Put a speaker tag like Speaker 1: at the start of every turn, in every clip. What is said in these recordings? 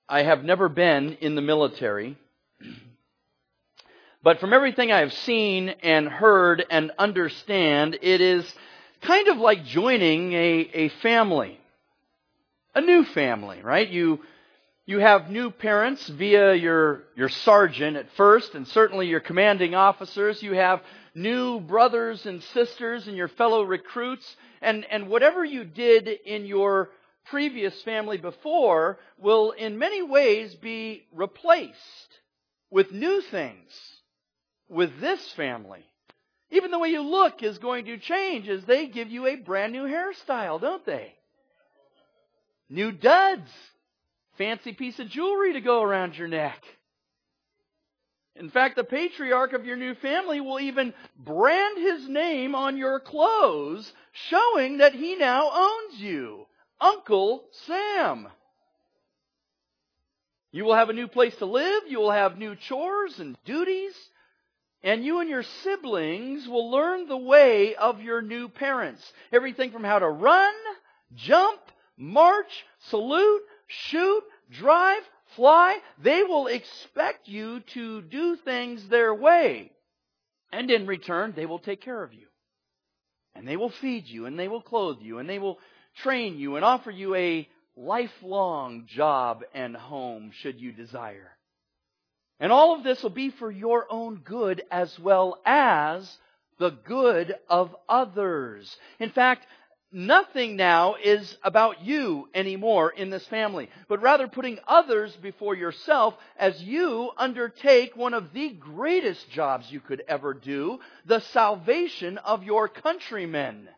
Speaker 1: I have never been in the military, but from everything I have seen and heard and understand, it is kind of like joining a family, a new family, right? You have new parents via your sergeant at first, and certainly your commanding officers. You have new brothers and sisters and your fellow recruits, and whatever you did in your previous family before will in many ways be replaced with new things with this family. Even the way you look is going to change as they give you a brand new hairstyle, don't they? New duds. Fancy piece of jewelry to go around your neck. In fact, the patriarch of your new family will even brand his name on your clothes, showing that he now owns you. Uncle Sam. You will have a new place to live. You will have new chores and duties. And you and your siblings will learn the way of your new parents. Everything from how to run, jump, march, salute, shoot, drive, fly. They will expect you to do things their way. And in return, they will take care of you. And they will feed you, and they will clothe you, and they will train you and offer you a lifelong job and home should you desire. And all of this will be for your own good as well as the good of others. In fact, nothing now is about you anymore in this family, but rather putting others before yourself as you undertake one of the greatest jobs you could ever do, the salvation of your countrymen.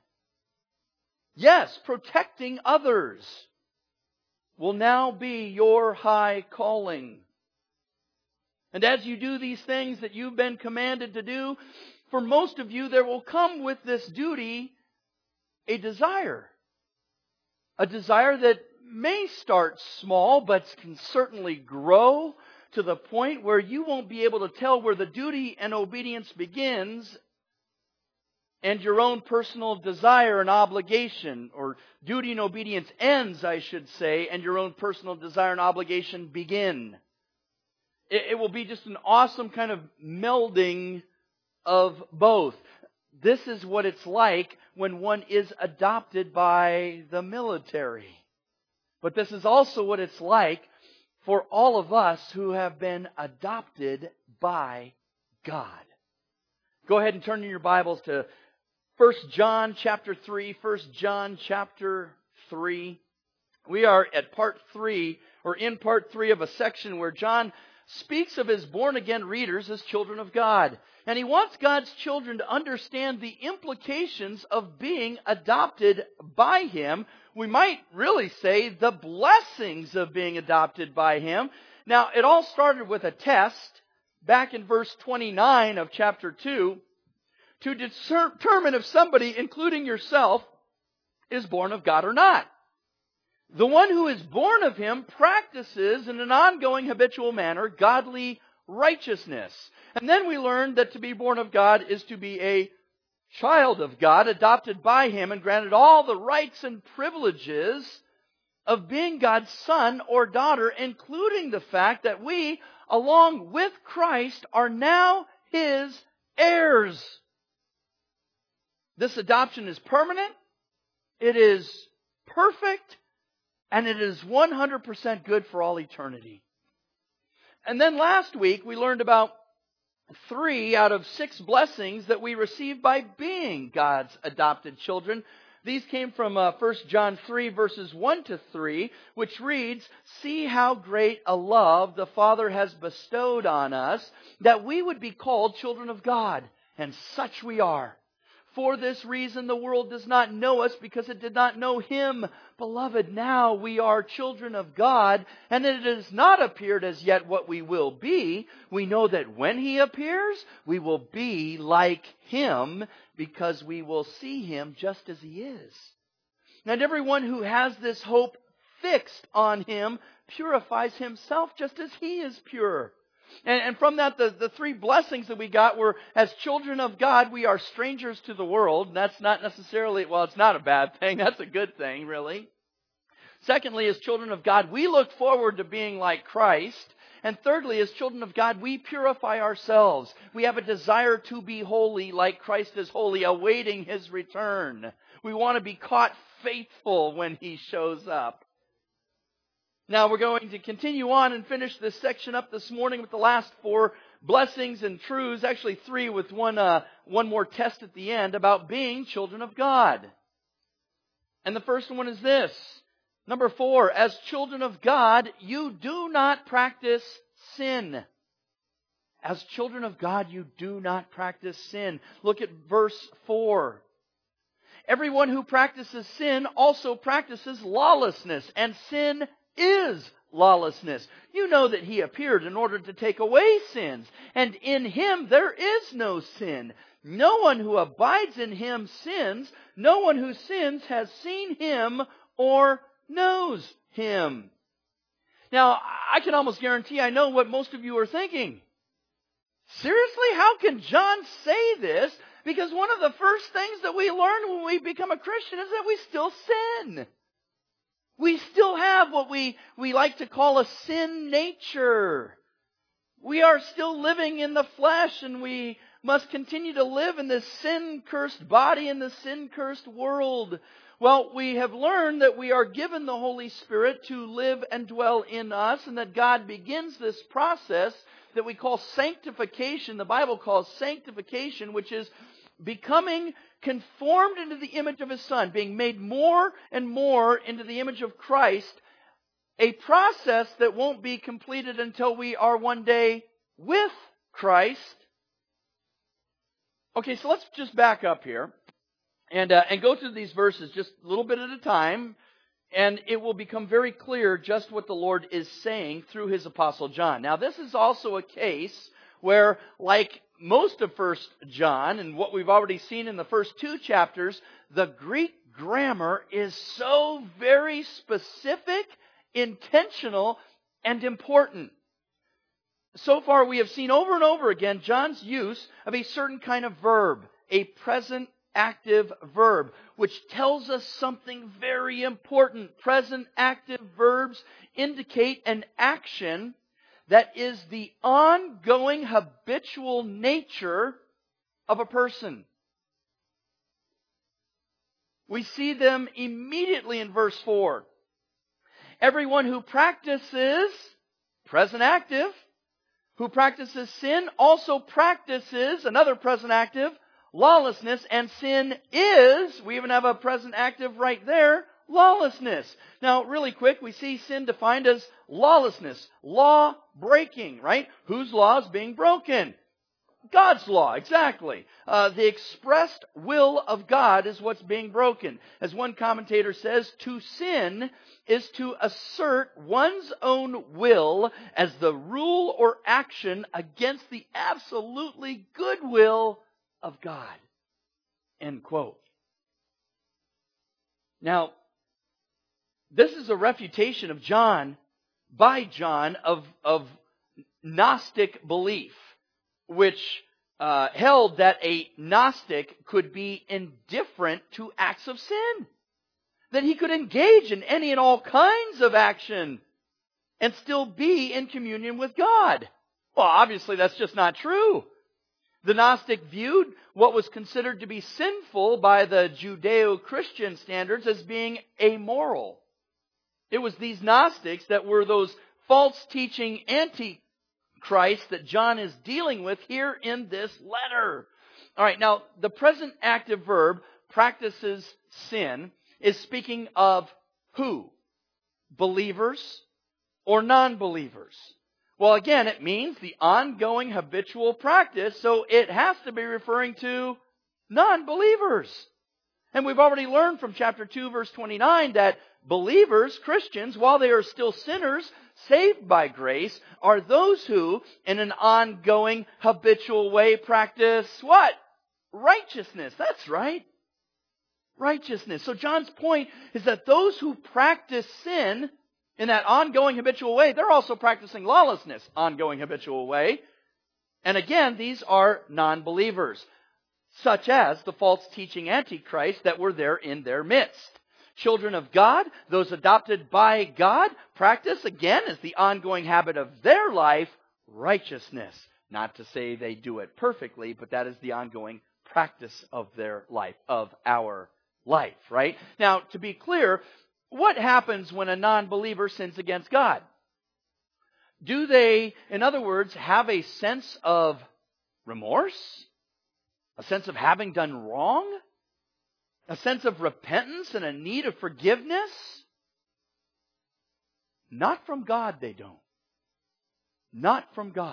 Speaker 1: Yes, protecting others will now be your high calling. And as you do these things that you've been commanded to do, for most of you there will come with this duty a desire. A desire that may start small, but can certainly grow to the point where you won't be able to tell where the duty and obedience begins and your own personal desire and obligation, or duty and obedience ends, I should say, and your own personal desire and obligation begin. It will be just an awesome kind of melding of both. This is what it's like when one is adopted by the military. But this is also what it's like for all of us who have been adopted by God. Go ahead and turn in your Bibles to 1 John chapter 3. 1 John chapter 3. We are at part 3, or in part 3 of a section where John speaks of his born-again readers as children of God. And he wants God's children to understand the implications of being adopted by Him. We might really say the blessings of being adopted by Him. Now, it all started with a test back in verse 29 of chapter 2 to determine if somebody, including yourself, is born of God or not. The one who is born of Him practices in an ongoing habitual manner godly righteousness. And then we learned that to be born of God is to be a child of God, adopted by Him and granted all the rights and privileges of being God's son or daughter, including the fact that we, along with Christ, are now His heirs. This adoption is permanent, it is perfect, and it is 100% good for all eternity. And then last week we learned about 3 out of 6 blessings that we receive by being God's adopted children. These came from 1 John 3 verses 1 to 3, which reads, "See how great a love the Father has bestowed on us, that we would be called children of God, and such we are. For this reason the world does not know us, because it did not know Him. Beloved, now we are children of God, and it has not appeared as yet what we will be. We know that when He appears, we will be like Him, because we will see Him just as He is. And everyone who has this hope fixed on Him purifies himself just as He is pure." And from that, the 3 blessings that we got were, as children of God, we are strangers to the world. And that's not necessarily, well, it's not a bad thing. That's a good thing, really. Secondly, as children of God, we look forward to being like Christ. And thirdly, as children of God, we purify ourselves. We have a desire to be holy like Christ is holy, awaiting His return. We want to be caught faithful when He shows up. Now we're going to continue on and finish this section up this morning with the last 4 blessings and truths, actually 3 with one more test at the end about being children of God. And the first one is this. Number 4, as children of God, you do not practice sin. As children of God, you do not practice sin. Look at verse 4. Everyone who practices sin also practices lawlessness, and sin is lawlessness. You know that He appeared in order to take away sins, and in Him there is no sin. No one who abides in Him sins. No one who sins has seen Him or knows Him. Now, I can almost guarantee I know what most of you are thinking. Seriously? How can John say this? Because one of the first things that we learn when we become a Christian is that we still sin. We still have what we like to call a sin nature. We are still living in the flesh, and we must continue to live in this sin-cursed body, in this sin-cursed world. Well, we have learned that we are given the Holy Spirit to live and dwell in us, and that God begins this process that we call sanctification. The Bible calls sanctification, which is becoming conformed into the image of His Son, being made more and more into the image of Christ, a process that won't be completed until we are one day with Christ. Okay, so let's just back up here and go through these verses just a little bit at a time, and it will become very clear just what the Lord is saying through His Apostle John. Now, this is also a case where, like most of 1 John, and what we've already seen in the first 2 chapters, the Greek grammar is so very specific, intentional, and important. So far we have seen over and over again John's use of a certain kind of verb, a present active verb, which tells us something very important. Present active verbs indicate an action that is the ongoing habitual nature of a person. We see them immediately in verse 4. Everyone who practices, present active, who practices sin also practices, another present active, lawlessness, and sin is, we even have a present active right there, lawlessness. Now, really quick, we see sin defined as lawlessness, law breaking, right? Whose law is being broken? God's law, exactly. The expressed will of God is what's being broken. As one commentator says, to sin is to assert one's own will as the rule or action against the absolutely good will of God. End quote. Now, this is a refutation of John, by John, of Gnostic belief, which held that a Gnostic could be indifferent to acts of sin. That he could engage in any and all kinds of action and still be in communion with God. Well, obviously that's just not true. The Gnostic viewed what was considered to be sinful by the Judeo-Christian standards as being amoral. It was these Gnostics that were those false teaching antichrists that John is dealing with here in this letter. All right, now the present active verb, practices sin, is speaking of who? Believers or non-believers? Well, again, it means the ongoing habitual practice, so it has to be referring to non-believers. And we've already learned from chapter 2, verse 29, that believers, Christians, while they are still sinners, saved by grace, are those who, in an ongoing, habitual way, practice what? Righteousness. That's right. Righteousness. So John's point is that those who practice sin in that ongoing, habitual way, they're also practicing lawlessness, ongoing, habitual way. And again, these are non-believers, such as the false teaching antichrist that were there in their midst. Children of God, those adopted by God, practice, again, as the ongoing habit of their life, righteousness. Not to say they do it perfectly, but that is the ongoing practice of their life, of our life, right? Now, to be clear, what happens when a non-believer sins against God? Do they, in other words, have a sense of remorse? A sense of having done wrong? A sense of repentance and a need of forgiveness? Not from God, they don't. Not from God.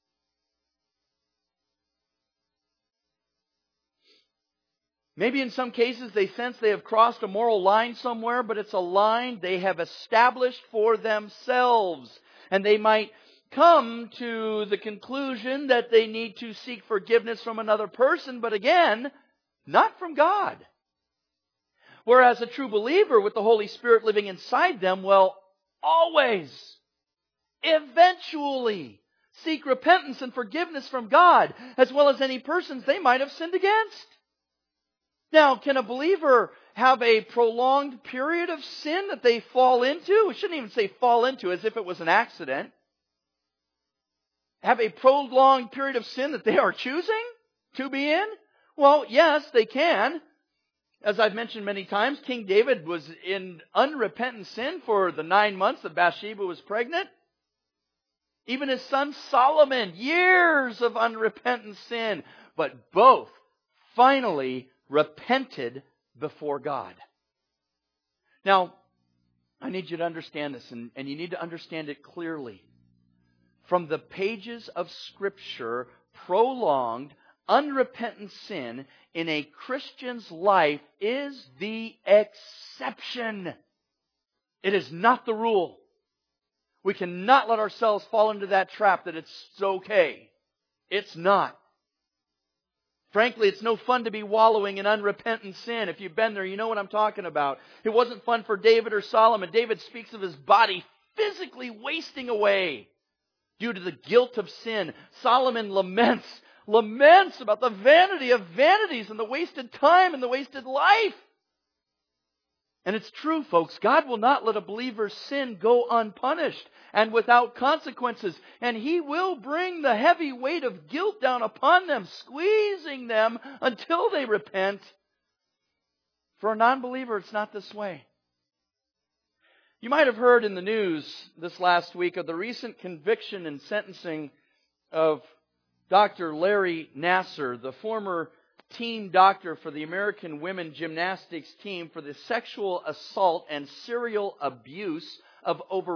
Speaker 1: Maybe in some cases they sense they have crossed a moral line somewhere, but it's a line they have established for themselves. And they might come to the conclusion that they need to seek forgiveness from another person, but again, not from God. Whereas a true believer with the Holy Spirit living inside them will always, eventually, seek repentance and forgiveness from God, as well as any persons they might have sinned against. Now, can a believer have a prolonged period of sin that they fall into? We shouldn't even say fall into as if it was an accident. Have a prolonged period of sin that they are choosing to be in? Well, yes, they can. As I've mentioned many times, King David was in unrepentant sin for the 9 months that Bathsheba was pregnant. Even his son Solomon, years of unrepentant sin. But both finally repented before God. Now, I need you to understand this, and you need to understand it clearly. From the pages of Scripture, prolonged, unrepentant sin in a Christian's life is the exception. It is not the rule. We cannot let ourselves fall into that trap that it's okay. It's not. Frankly, it's no fun to be wallowing in unrepentant sin. If you've been there, you know what I'm talking about. It wasn't fun for David or Solomon. David speaks of his body physically wasting away due to the guilt of sin. Solomon laments about the vanity of vanities and the wasted time and the wasted life. And it's true, folks. God will not let a believer's sin go unpunished and without consequences. And He will bring the heavy weight of guilt down upon them, squeezing them until they repent. For a non-believer, it's not this way. You might have heard in the news this last week of the recent conviction and sentencing of Dr. Larry Nassar, the former team doctor for the American women gymnastics team, for the sexual assault and serial abuse of over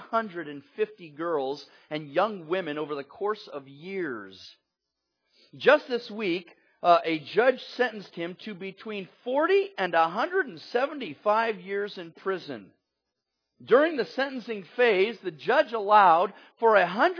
Speaker 1: 150 girls and young women over the course of years. Just this week, a judge sentenced him to between 40 and 175 years in prison. During the sentencing phase, the judge allowed for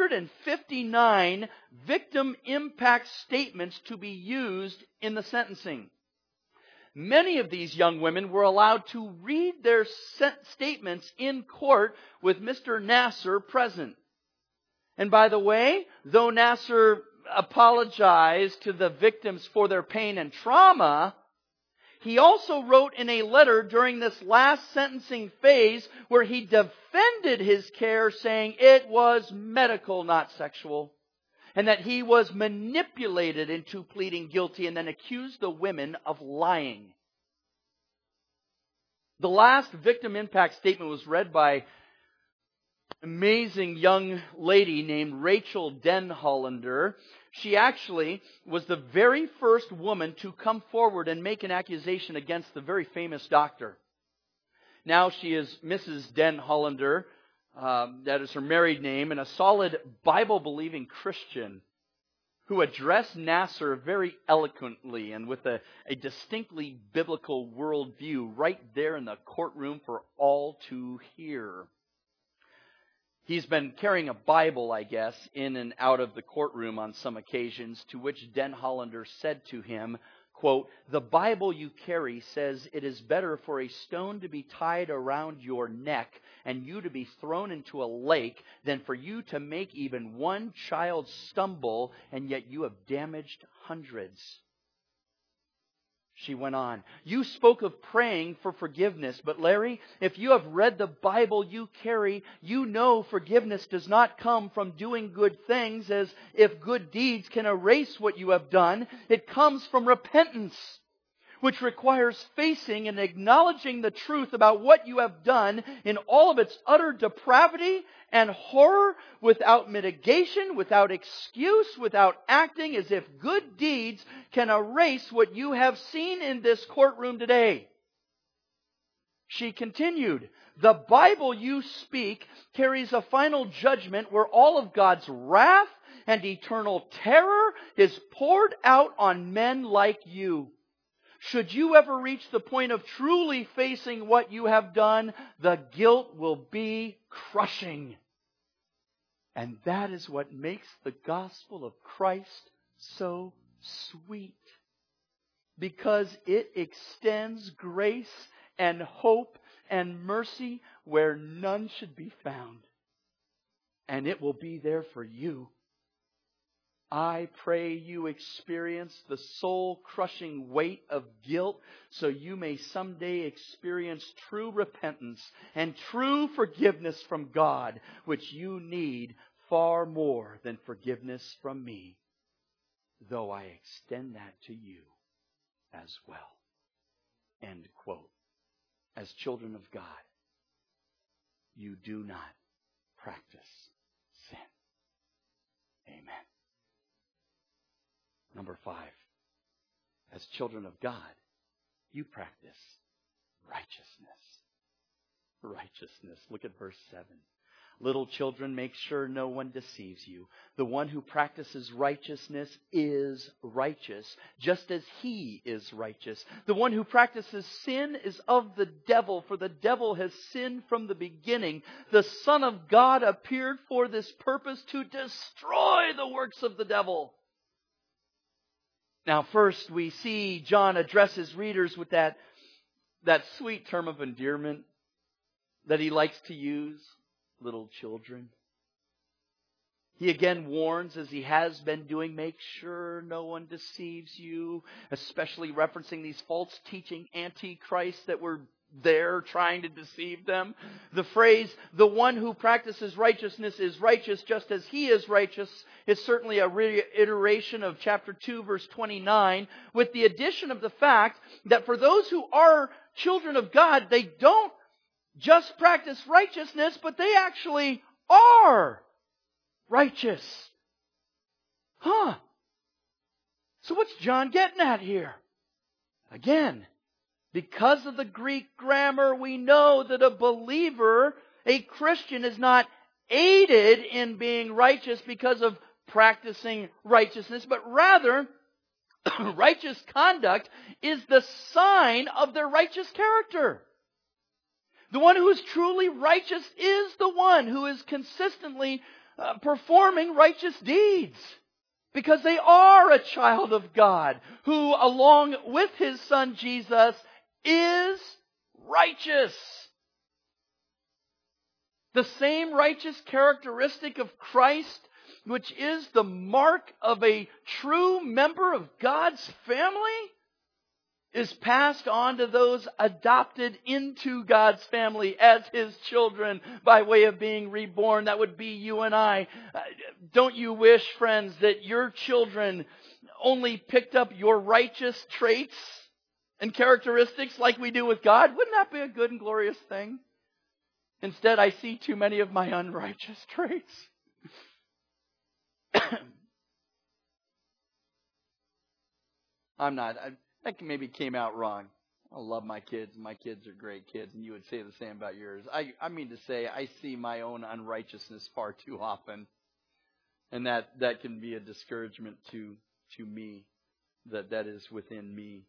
Speaker 1: 159 victim impact statements to be used in the sentencing. Many of these young women were allowed to read their statements in court with Mr. Nassar present. And by the way, though Nassar apologized to the victims for their pain and trauma, he also wrote in a letter during this last sentencing phase where he defended his care, saying it was medical, not sexual, and that he was manipulated into pleading guilty and then accused the women of lying. The last victim impact statement was read by an amazing young lady named Rachel Denhollander. She actually was the very first woman to come forward and make an accusation against the very famous doctor. Now she is Mrs. Denhollander. That is her married name, and a solid Bible-believing Christian who addressed Nassar very eloquently and with a distinctly biblical worldview right there in the courtroom for all to hear. He's been carrying a Bible, I guess, in and out of the courtroom on some occasions, to which Denhollander said to him, quote, "The Bible you carry says it is better for a stone to be tied around your neck and you to be thrown into a lake than for you to make even one child stumble, and yet you have damaged hundreds." She went on. You spoke of praying for forgiveness, but Larry, if you have read the Bible you carry, you know forgiveness does not come from doing good things as if good deeds can erase what you have done. It comes from repentance, which requires facing and acknowledging the truth about what you have done in all of its utter depravity and horror, without mitigation, without excuse, without acting as if good deeds can erase what you have seen in this courtroom today. She continued, the Bible you speak carries a final judgment where all of God's wrath and eternal terror is poured out on men like you. Should you ever reach the point of truly facing what you have done, the guilt will be crushing. And that is what makes the gospel of Christ so sweet. Because it extends grace and hope and mercy where none should be found. And it will be there for you. I pray you experience the soul-crushing weight of guilt so you may someday experience true repentance and true forgiveness from God, which you need far more than forgiveness from me, though I extend that to you as well. End quote. As children of God, you do not practice sin. Amen. Number 5, as children of God, you practice righteousness. Righteousness. Look at verse 7. Little children, make sure no one deceives you. The one who practices righteousness is righteous, just as he is righteous. The one who practices sin is of the devil, for the devil has sinned from the beginning. The Son of God appeared for this purpose, to destroy the works of the devil. Now, first we see John address his readers with that sweet term of endearment that he likes to use, little children. He again warns, as he has been doing, make sure no one deceives you, especially referencing these false teaching antichrists that were there trying to deceive them. The phrase, the one who practices righteousness is righteous just as he is righteous, is certainly a reiteration of chapter 2, verse 29, with the addition of the fact that for those who are children of God, they don't just practice righteousness, but they actually are righteous. So what's John getting at here? Again, because of the Greek grammar, we know that a believer, a Christian, is not aided in being righteous because of practicing righteousness, but rather, righteous conduct is the sign of their righteous character. The one who is truly righteous is the one who is consistently performing righteous deeds, because they are a child of God who, along with His Son Jesus, is righteous. The same righteous characteristic of Christ, which is the mark of a true member of God's family, is passed on to those adopted into God's family as His children by way of being reborn. That would be you and I. Don't you wish, friends, that your children only picked up your righteous traits and characteristics like we do with God? Wouldn't that be a good and glorious thing? Instead, I see too many of my unrighteous traits. That maybe came out wrong. I love my kids. My kids are great kids, and you would say the same about yours. I mean to say, I see my own unrighteousness far too often, and that can be a discouragement to me, that is within me.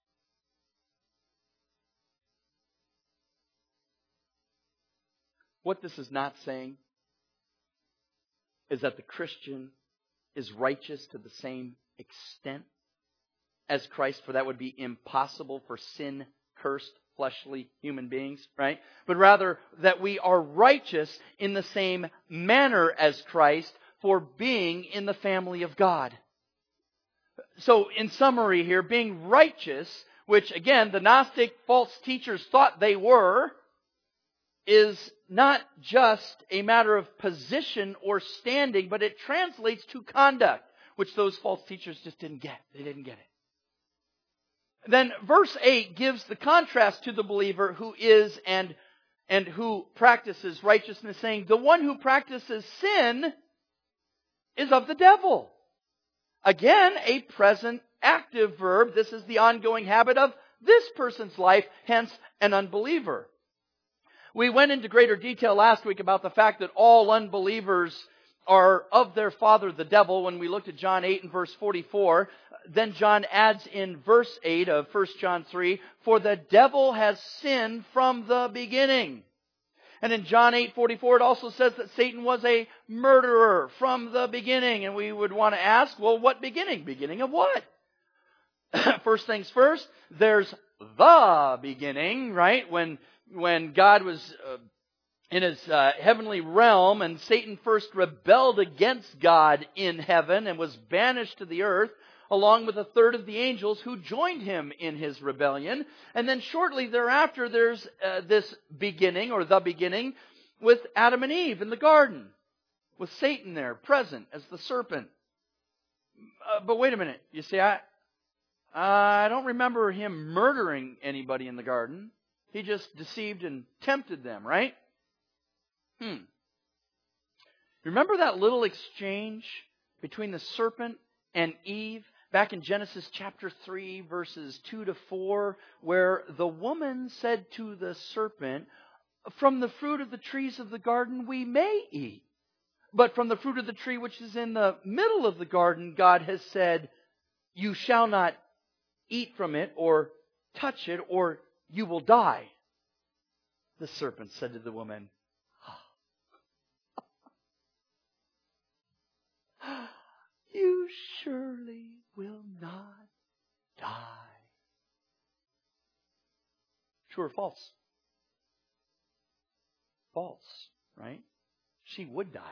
Speaker 1: What this is not saying is that the Christian is righteous to the same extent as Christ, for that would be impossible for sin-cursed, fleshly human beings, right? But rather that we are righteous in the same manner as Christ for being in the family of God. So, in summary here, being righteous which again, the Gnostic false teachers thought they were, is not just a matter of position or standing, but it translates to conduct, which those false teachers just didn't get. They didn't get it. Then verse 8 gives the contrast to the believer who is and who practices righteousness, saying, the one who practices sin is of the devil. Again, a present active verb. This is the ongoing habit of this person's life, hence an unbeliever. We went into greater detail last week about the fact that all unbelievers are of their father, the devil, when we looked at John 8 and verse 44. Then John adds in verse 8 of 1 John 3, for the devil has sinned from the beginning. And in John 8:44, it also says that Satan was a murderer from the beginning. And we would want to ask, well, what beginning? Beginning of what? First things first, there's the beginning, right? When God was in His heavenly realm and Satan first rebelled against God in heaven and was banished to the earth, along with a third of the angels who joined him in his rebellion. And then shortly thereafter, there's this beginning, or the beginning, with Adam and Eve in the garden, with Satan there, present as the serpent. But wait a minute. You see, I don't remember him murdering anybody in the garden. He just deceived and tempted them, right? Remember that little exchange between the serpent and Eve back in Genesis chapter 3, verses 2 to 4, where the woman said to the serpent, from the fruit of the trees of the garden we may eat. But from the fruit of the tree which is in the middle of the garden, God has said, you shall not eat from it or touch it, or you will die. The serpent said to the woman, you surely will not die. True or false? False, right? She would die.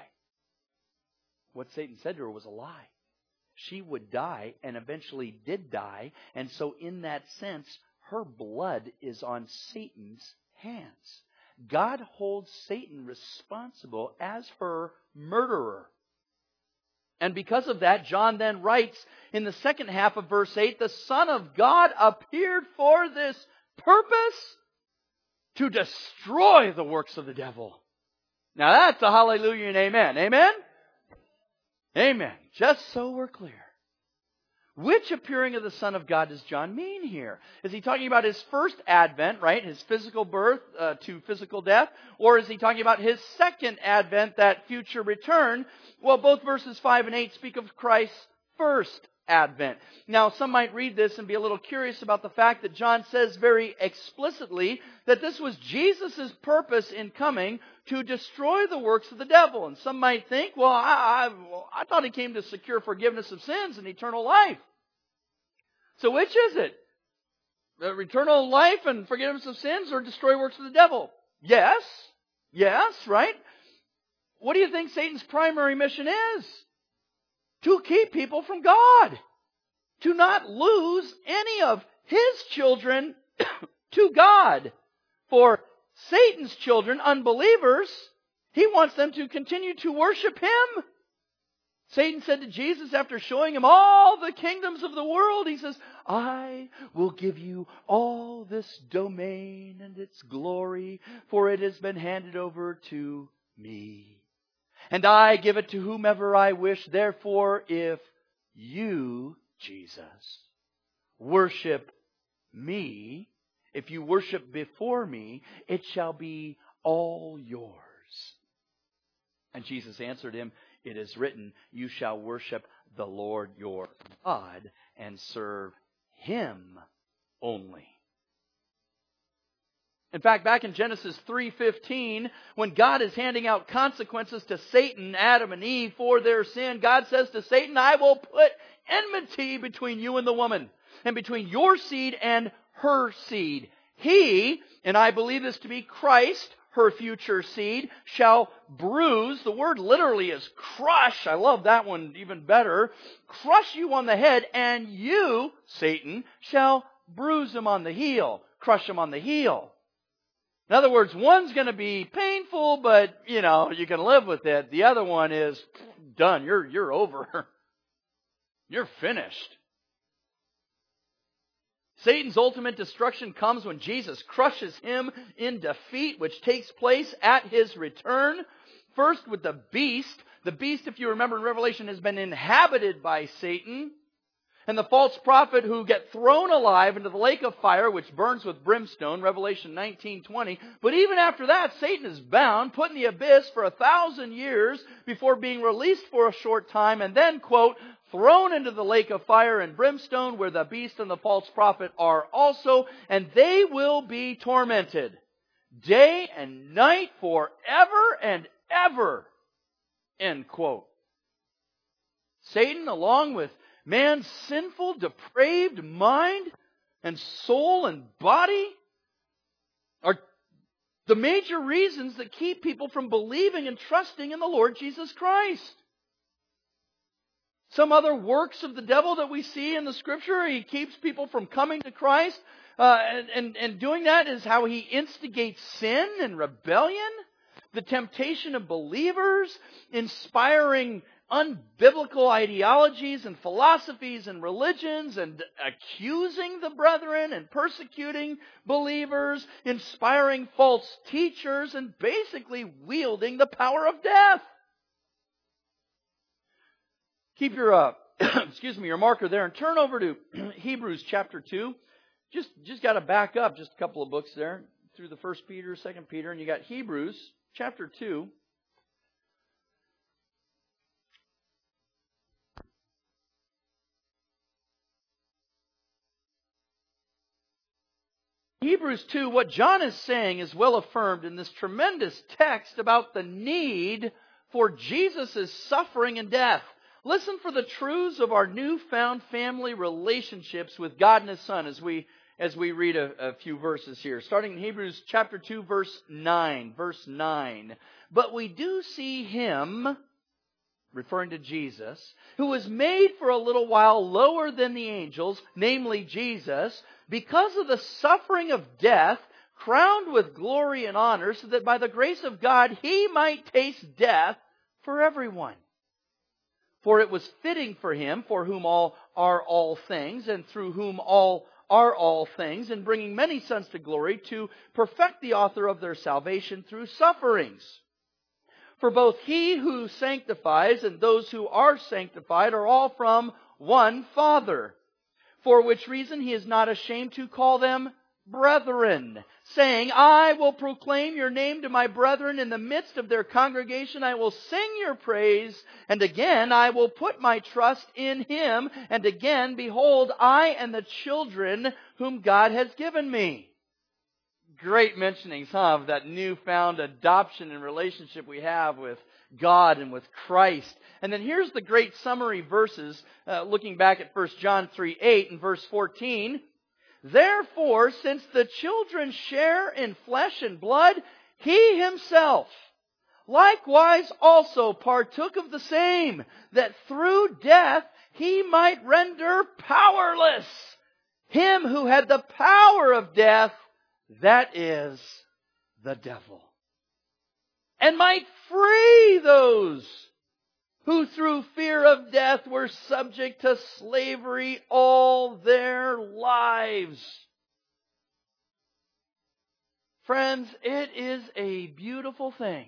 Speaker 1: What Satan said to her was a lie. She would die and eventually did die. And so in that sense, her blood is on Satan's hands. God holds Satan responsible as her murderer. And because of that, John then writes in the second half of verse 8, the Son of God appeared for this purpose, to destroy the works of the devil. Now that's a hallelujah and amen. Amen? Amen. Just so we're clear. Which appearing of the Son of God does John mean here? Is he talking about his first advent, right? His physical birth to physical death? Or is he talking about his second advent, that future return? Well, both verses 5 and 8 speak of Christ's first advent. Now, some might read this and be a little curious about the fact that John says very explicitly that this was Jesus' purpose in coming, to destroy the works of the devil. And some might think, well, I thought He came to secure forgiveness of sins and eternal life. So which is it? Eternal life and forgiveness of sins, or destroy works of the devil? Yes, right? What do you think Satan's primary mission is? To keep people from God. To not lose any of his children to God. For Satan's children, unbelievers, he wants them to continue to worship him. Satan said to Jesus, after showing him all the kingdoms of the world, he says, I will give you all this domain and its glory, for it has been handed over to me. And I give it to whomever I wish. Therefore, if you, Jesus, worship me, if you worship before me, it shall be all yours. And Jesus answered him, it is written, you shall worship the Lord your God and serve Him only. In fact, back in Genesis 3:15, when God is handing out consequences to Satan, Adam and Eve for their sin, God says to Satan, I will put enmity between you and the woman, and between your seed and her seed. He, and I believe this to be Christ, her future seed, shall bruise. The word literally is crush. I love that one even better. Crush you on the head, and you, Satan, shall bruise them on the heel, crush them on the heel. In other words, one's going to be painful, but, you can live with it. The other one is done. You're over. You're finished. Satan's ultimate destruction comes when Jesus crushes him in defeat, which takes place at his return. First with the beast. The beast, if you remember in Revelation, has been inhabited by Satan. And the false prophet who get thrown alive into the lake of fire, which burns with brimstone, Revelation 19:20. But even after that, Satan is bound, put in the abyss for 1,000 years before being released for a short time, and then, quote, thrown into the lake of fire and brimstone, where the beast and the false prophet are also, and they will be tormented day and night forever and ever, end quote. Satan, along with man's sinful, depraved mind and soul and body, are the major reasons that keep people from believing and trusting in the Lord Jesus Christ. Some other works of the devil that we see in the Scripture, he keeps people from coming to Christ. And doing that is how he instigates sin and rebellion, the temptation of believers, inspiring unbiblical ideologies and philosophies and religions, and accusing the brethren and persecuting believers, inspiring false teachers, and basically wielding the power of death. Keep your your marker there and turn over to Hebrews chapter 2. Just got to back up just a couple of books there through the 1 Peter, 2 Peter, and you got Hebrews chapter 2. Hebrews 2, what John is saying is well affirmed in this tremendous text about the need for Jesus' suffering and death. Listen for the truths of our newfound family relationships with God and His Son as we read a few verses here. Starting in Hebrews chapter 2, verse 9. Verse 9. But we do see Him, referring to Jesus, who was made for a little while lower than the angels, namely Jesus, because of the suffering of death, crowned with glory and honor, so that by the grace of God He might taste death for everyone. For it was fitting for Him, for whom all are all things, and through whom all are all things, in bringing many sons to glory, to perfect the author of their salvation through sufferings. For both He who sanctifies and those who are sanctified are all from one Father. For which reason He is not ashamed to call them brethren, saying, I will proclaim your name to my brethren in the midst of their congregation. I will sing your praise. And again, I will put my trust in Him. And again, behold, I and the children whom God has given me. Great mentionings, of that newfound adoption and relationship we have with God and with Christ. And then here's the great summary verses, looking back at 1 John 3:8 and verse 14. Therefore, since the children share in flesh and blood, He Himself likewise also partook of the same, that through death He might render powerless him who had the power of death, that is, the devil, and might free those who through fear of death were subject to slavery all their lives. Friends, it is a beautiful thing.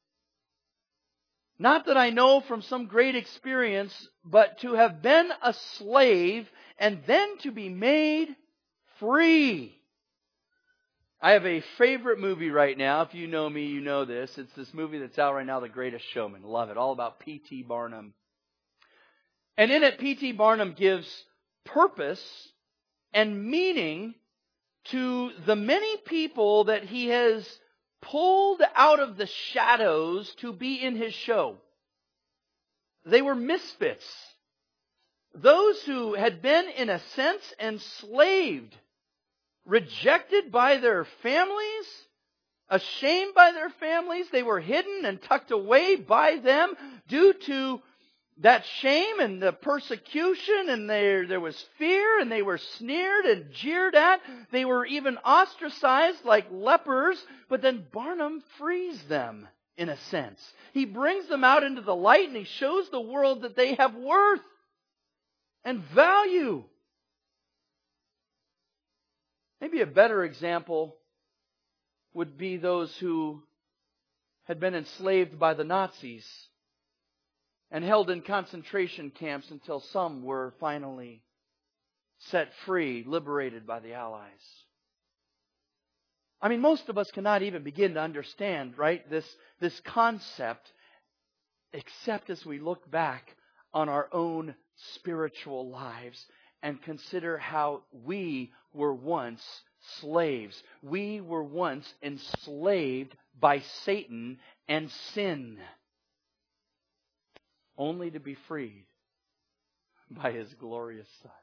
Speaker 1: Not that I know from some great experience, but to have been a slave and then to be made free. I have a favorite movie right now. If you know me, you know this. It's this movie that's out right now, The Greatest Showman. Love it. All about P.T. Barnum. And in it, P.T. Barnum gives purpose and meaning to the many people that he has pulled out of the shadows to be in his show. They were misfits. Those who had been, in a sense, enslaved, rejected by their families, ashamed by their families. They were hidden and tucked away by them due to that shame and the persecution, and there was fear, and they were sneered and jeered at. They were even ostracized like lepers. But then Barnum frees them, in a sense. He brings them out into the light, and he shows the world that they have worth and value. Maybe a better example would be those who had been enslaved by the Nazis and held in concentration camps until some were finally set free, liberated by the Allies. I mean, most of us cannot even begin to understand, right, this concept, except as we look back on our own spiritual lives and consider how we were once slaves. We were once enslaved by Satan and sin, only to be freed by His glorious Son.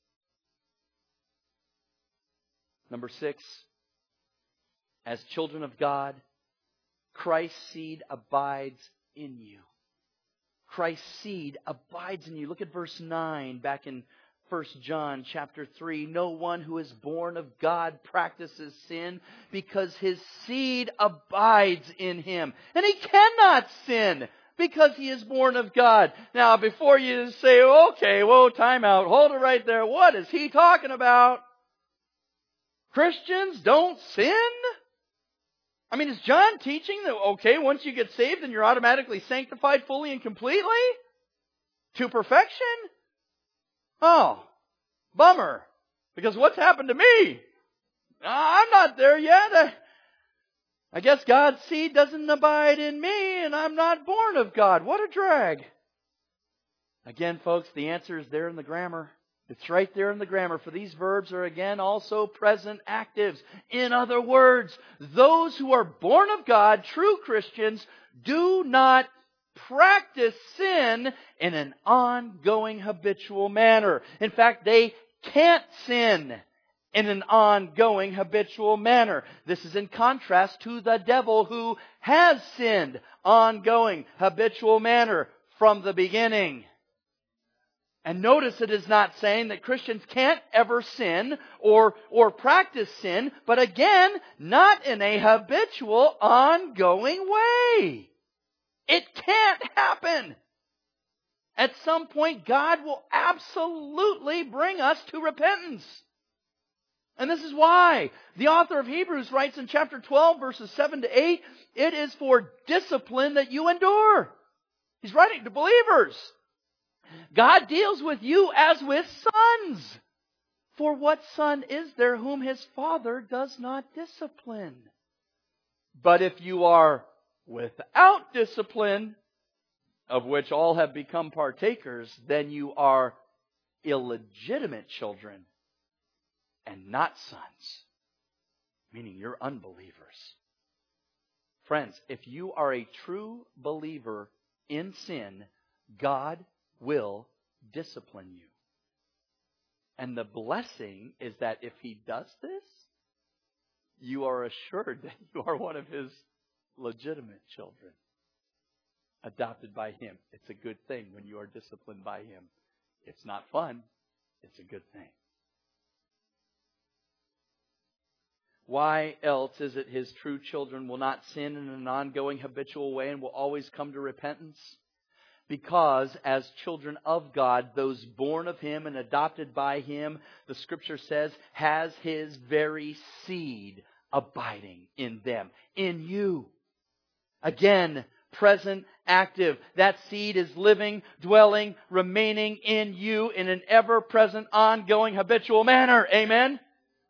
Speaker 1: Number 6, as children of God, Christ's seed abides in you. Christ's seed abides in you. Look at verse 9 back in 1 John chapter 3. No one who is born of God practices sin because his seed abides in him. And he cannot sin because he is born of God. Now, before you say, okay, whoa, time out, hold it right there. What is he talking about? Christians don't sin? I mean, is John teaching that, okay, once you get saved, then you're automatically sanctified fully and completely? To perfection? Oh, bummer. Because what's happened to me? I'm not there yet. I guess God's seed doesn't abide in me, and I'm not born of God. What a drag. Again, folks, the answer is there in the grammar. It's right there in the grammar. For these verbs are again also present actives. In other words, those who are born of God, true Christians, do not practice sin in an ongoing habitual manner. In fact, they can't sin in an ongoing habitual manner. This is in contrast to the devil, who has sinned ongoing habitual manner from the beginning. And notice it is not saying that Christians can't ever sin or practice sin, but again, not in a habitual, ongoing way. It can't happen. At some point, God will absolutely bring us to repentance. And this is why the author of Hebrews writes in chapter 12, verses 7 to 8, it is for discipline that you endure. He's writing to believers. God deals with you as with sons. For what son is there whom his father does not discipline? But if you are without discipline, of which all have become partakers, then you are illegitimate children and not sons, meaning you're unbelievers. Friends, if you are a true believer in sin, God will discipline you. And the blessing is that if He does this, you are assured that you are one of His legitimate children, adopted by Him. It's a good thing when you are disciplined by Him. It's not fun. It's a good thing. Why else is it His true children will not sin in an ongoing habitual way and will always come to repentance? Because as children of God, those born of Him and adopted by Him, the Scripture says, has His very seed abiding in them, in you. Again, present active. That seed is living, dwelling, remaining in you in an ever-present, ongoing, habitual manner. Amen?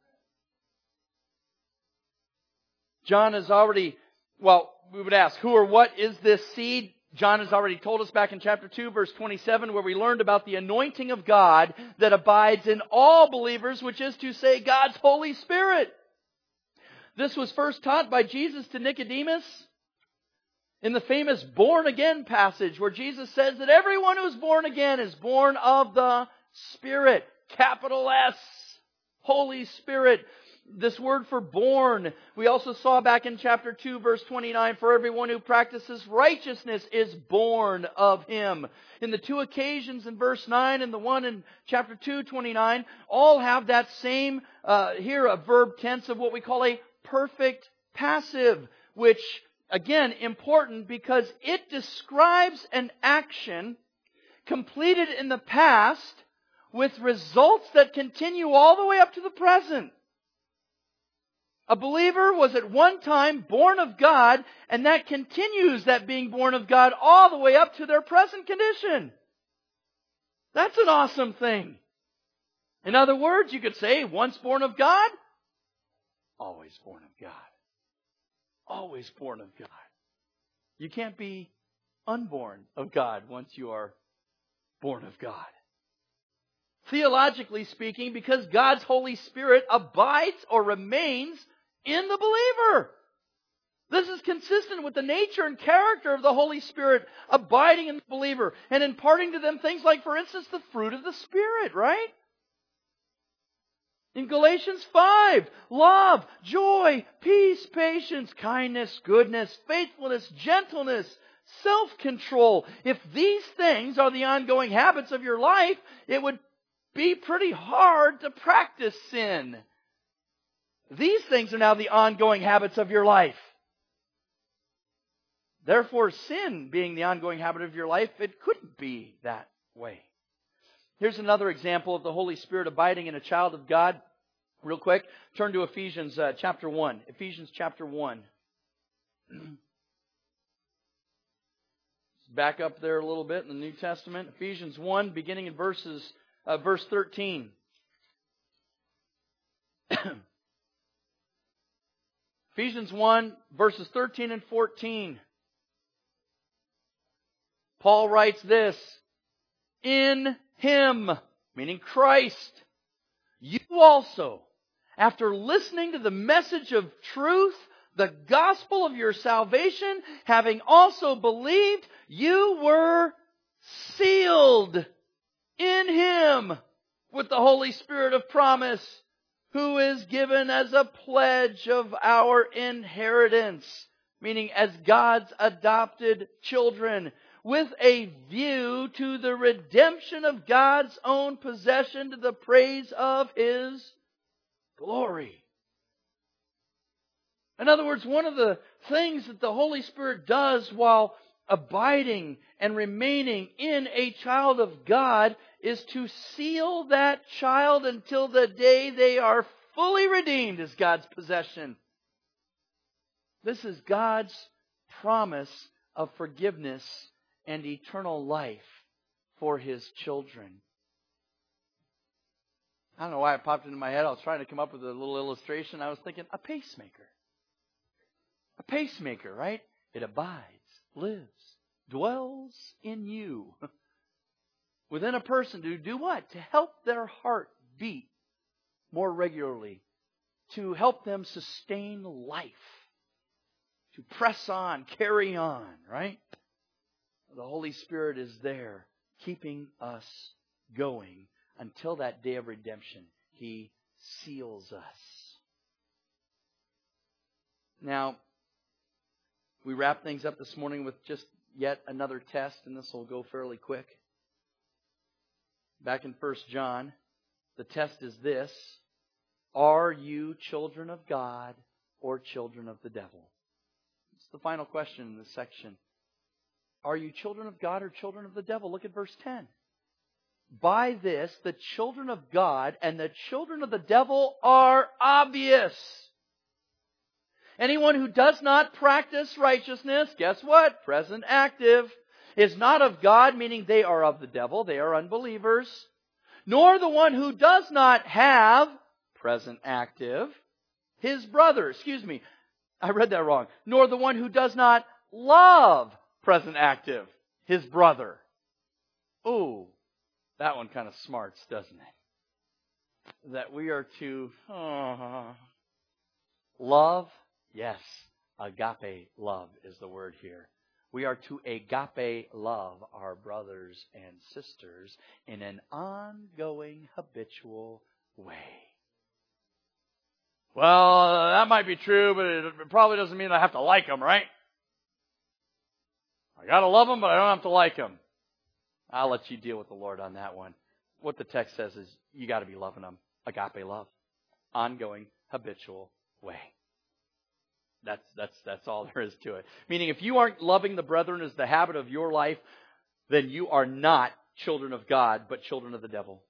Speaker 1: John has already, we would ask, who or what is this seed? John has already told us back in chapter 2, verse 27, where we learned about the anointing of God that abides in all believers, which is to say, God's Holy Spirit. This was first taught by Jesus to Nicodemus in the famous born again passage, where Jesus says that everyone who's born again is born of the Spirit. Capital S. Holy Spirit. This word for born, we also saw back in chapter 2, verse 29, for everyone who practices righteousness is born of Him. In the two occasions in verse 9 and the one in chapter 2, 29, all have that same, here, a verb tense of what we call a perfect passive, which, again, important because it describes an action completed in the past with results that continue all the way up to the present. A believer was at one time born of God, and that continues, that being born of God, all the way up to their present condition. That's an awesome thing. In other words, you could say, once born of God, always born of God. Always born of God. You can't be unborn of God once you are born of God. Theologically speaking, because God's Holy Spirit abides or remains in the believer. This is consistent with the nature and character of the Holy Spirit abiding in the believer and imparting to them things like, for instance, the fruit of the Spirit, right? In Galatians 5, love, joy, peace, patience, kindness, goodness, faithfulness, gentleness, self-control. If these things are the ongoing habits of your life, it would be pretty hard to practice sin. These things are now the ongoing habits of your life. Therefore, sin being the ongoing habit of your life, it couldn't be that way. Here's another example of the Holy Spirit abiding in a child of God. Real quick, turn to Ephesians chapter 1. Ephesians chapter 1. Back up there a little bit in the New Testament. Ephesians 1, beginning in verse 13. Ephesians 1, verses 13 and 14. Paul writes this, in Him, meaning Christ, you also, after listening to the message of truth, the gospel of your salvation, having also believed, you were sealed in Him with the Holy Spirit of promise, who is given as a pledge of our inheritance, meaning as God's adopted children, with a view to the redemption of God's own possession to the praise of His glory. In other words, one of the things that the Holy Spirit does while abiding and remaining in a child of God is to seal that child until the day they are fully redeemed as God's possession. This is God's promise of forgiveness and eternal life for His children. I don't know why it popped into my head. I was trying to come up with a little illustration. I was thinking, a pacemaker. A pacemaker, right? It abides, lives, dwells in you. Within a person to do what? To help their heart beat more regularly. To help them sustain life. To press on, carry on, right? The Holy Spirit is there, keeping us going until that day of redemption. He seals us. Now, we wrap things up this morning with just yet another test, and this will go fairly quick. Back in 1 John, the test is this: are you children of God or children of the devil? It's the final question in this section. Are you children of God or children of the devil? Look at verse 10. By this, the children of God and the children of the devil are obvious. Anyone who does not practice righteousness, guess what? Present active. Is not of God, meaning they are of the devil, they are unbelievers. Nor the one who does not have, present active, his brother. I read that wrong. Nor the one who does not love, present active, his brother. Oh, that one kind of smarts, doesn't it? That we are to love. Yes, agape love is the word here. We are to agape love our brothers and sisters in an ongoing, habitual way. Well, that might be true, but it probably doesn't mean I have to like them, right? I got to love them, but I don't have to like them. I'll let you deal with the Lord on that one. What the text says is you got to be loving them. Agape love. Ongoing, habitual way. That's all there is to it. Meaning if you aren't loving the brethren as the habit of your life, then you are not children of God, but children of the devil.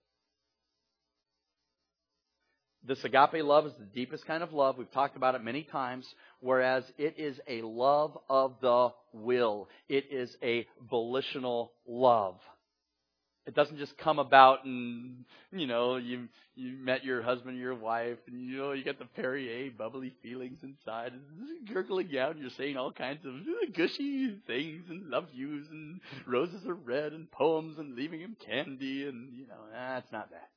Speaker 1: This agape love is the deepest kind of love. We've talked about it many times, whereas it is a love of the will. It is a volitional love. It doesn't just come about and, you met your husband or your wife and, you get the Perrier bubbly feelings inside and gurgling out and you're saying all kinds of gushy things and love yous and roses are red and poems and leaving him candy and, it's not that.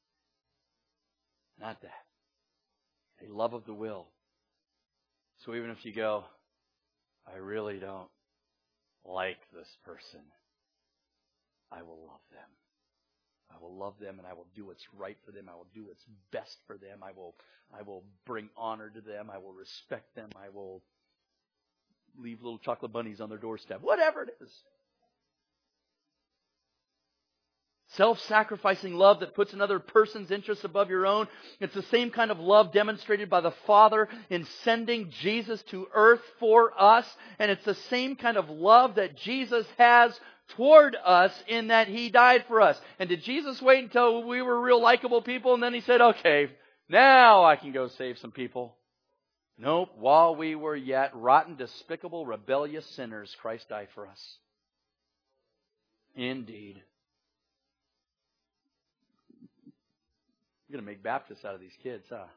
Speaker 1: Not that. A love of the will. So even if you go, I really don't like this person, I will love them. I will love them and I will do what's right for them. I will do what's best for them. I will bring honor to them. I will respect them. I will leave little chocolate bunnies on their doorstep. Whatever it is. Self-sacrificing love that puts another person's interests above your own. It's the same kind of love demonstrated by the Father in sending Jesus to earth for us. And it's the same kind of love that Jesus has toward us in that He died for us. And did Jesus wait until we were real likable people and then He said, okay, now I can go save some people? Nope. While we were yet rotten, despicable, rebellious sinners, Christ died for us. Indeed. You're going to make Baptists out of these kids, huh?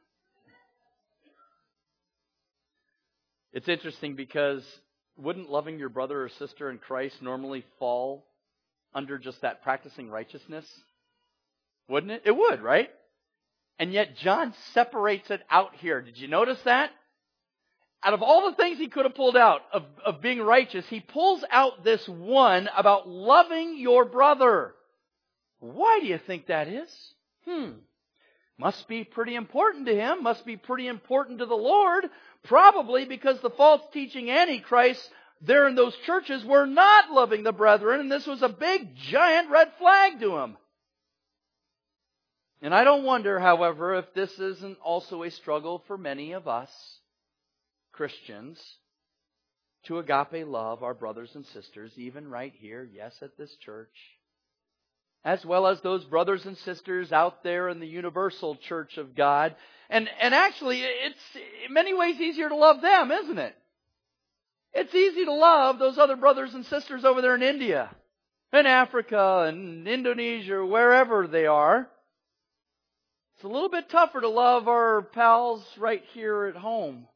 Speaker 1: It's interesting because wouldn't loving your brother or sister in Christ normally fall under just that practicing righteousness? Wouldn't it? It would, right? And yet John separates it out here. Did you notice that? Out of all the things he could have pulled out of being righteous, he pulls out this one about loving your brother. Why do you think that is? Must be pretty important to him. Must be pretty important to the Lord. Probably because the false teaching antichrists there in those churches were not loving the brethren. And this was a big, giant red flag to him. And I don't wonder, however, if this isn't also a struggle for many of us Christians to agape love our brothers and sisters, even right here, yes, at this church. As well as those brothers and sisters out there in the universal church of God. And actually, it's in many ways easier to love them, isn't it? It's easy to love those other brothers and sisters over there in India, in Africa, and Indonesia, wherever they are. It's a little bit tougher to love our pals right here at home.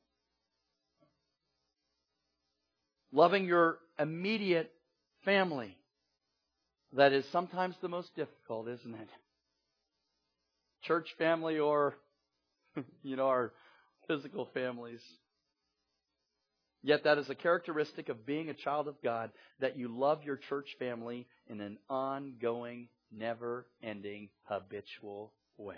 Speaker 1: Loving your immediate family. That is sometimes the most difficult, isn't it? Church family or, our physical families. Yet that is a characteristic of being a child of God, that you love your church family in an ongoing, never-ending, habitual way.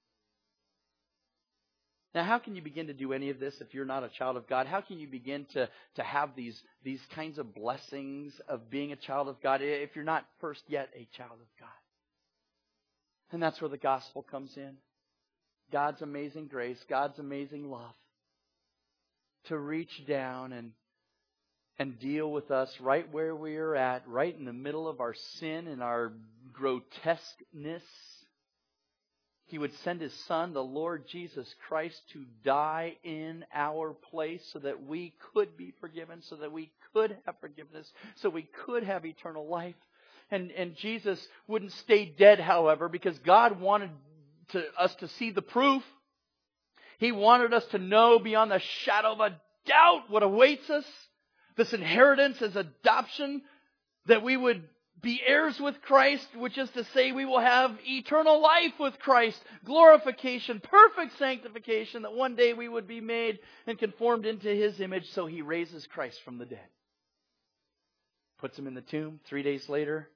Speaker 1: Now, how can you begin to do any of this if you're not a child of God? How can you begin to have these kinds of blessings of being a child of God if you're not first yet a child of God? And that's where the gospel comes in. God's amazing grace, God's amazing love. To reach down and deal with us right where we are at, right in the middle of our sin and our grotesqueness. He would send His Son, the Lord Jesus Christ, to die in our place so that we could be forgiven, so that we could have forgiveness, so we could have eternal life. And Jesus wouldn't stay dead, however, because God wanted us to see the proof. He wanted us to know beyond the shadow of a doubt what awaits us. This inheritance as adoption, that we would be heirs with Christ, which is to say we will have eternal life with Christ, glorification, perfect sanctification, that one day we would be made and conformed into His image. So He raises Christ from the dead. Puts Him in the tomb. 3 days later,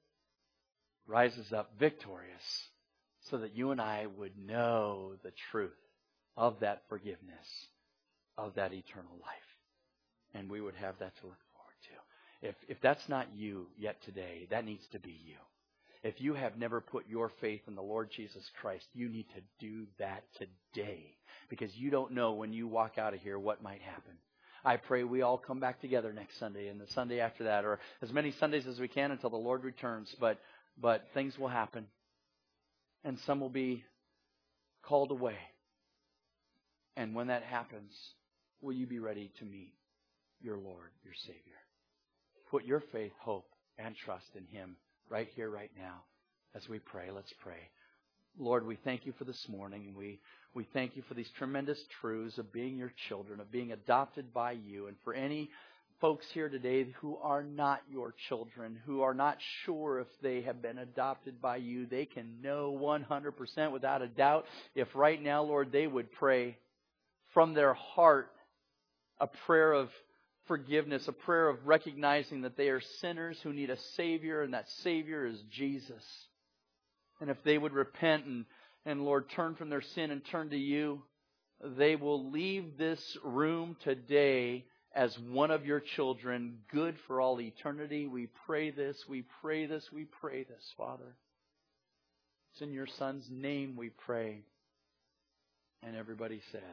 Speaker 1: rises up victorious so that you and I would know the truth of that forgiveness, of that eternal life. And we would have that to look forward to. If that's not you yet today, that needs to be you. If you have never put your faith in the Lord Jesus Christ, you need to do that today. Because you don't know when you walk out of here what might happen. I pray we all come back together next Sunday and the Sunday after that, or as many Sundays as we can until the Lord returns. But things will happen. And some will be called away. And when that happens, will you be ready to meet your Lord, your Savior? Put your faith, hope, and trust in Him right here, right now, as we pray. Let's pray. Lord, we thank you for this morning. We thank you for these tremendous truths of being your children, of being adopted by you. And for any folks here today who are not your children, who are not sure if they have been adopted by you, they can know 100% without a doubt if right now, Lord, they would pray from their heart a prayer of forgiveness, a prayer of recognizing that they are sinners who need a Savior, and that Savior is Jesus. And if they would repent and Lord, turn from their sin and turn to you, they will leave this room today as one of your children, good for all eternity. We pray this, we pray this, we pray this, Father. It's in your Son's name we pray. And everybody said,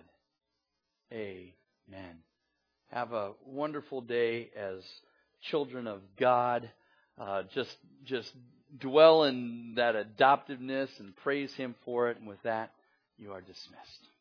Speaker 1: Amen. Have a wonderful day as children of God. Just dwell in that adoptiveness and praise Him for it. And with that, you are dismissed.